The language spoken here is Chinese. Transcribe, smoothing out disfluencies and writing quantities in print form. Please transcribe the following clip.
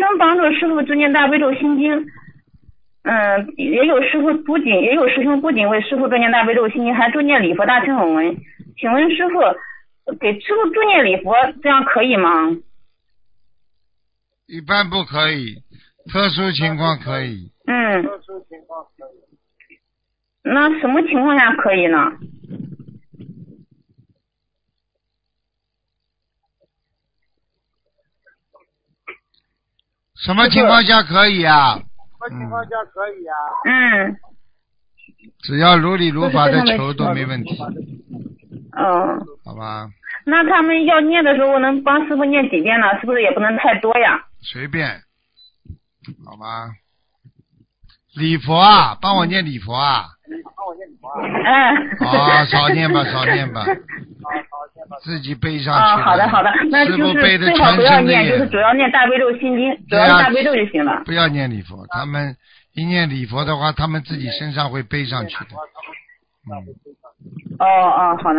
能帮助师傅就念大悲咒心经。也有师兄不仅为师傅助念大悲咒心经，还助念礼佛大忏悔文。请问师傅，给师傅助念礼佛，这样可以吗？ 一般不可以，特殊情况可以。 那什么情况下可以呢？ 什么情况下可以啊？只要如理如法的求都没问题。好吧。 那他们要念的时候，我能帮师傅念几遍呢？是不是也不能太多呀？ 随便，好吗？礼佛啊，帮我念礼佛啊。少念吧。自己背上去。 好的，那就是最好不要念，就是主要念大悲咒心经，主要是大悲咒就行了。 不要念礼佛，他们一念礼佛的话，他们自己身上会背上去的。 好的。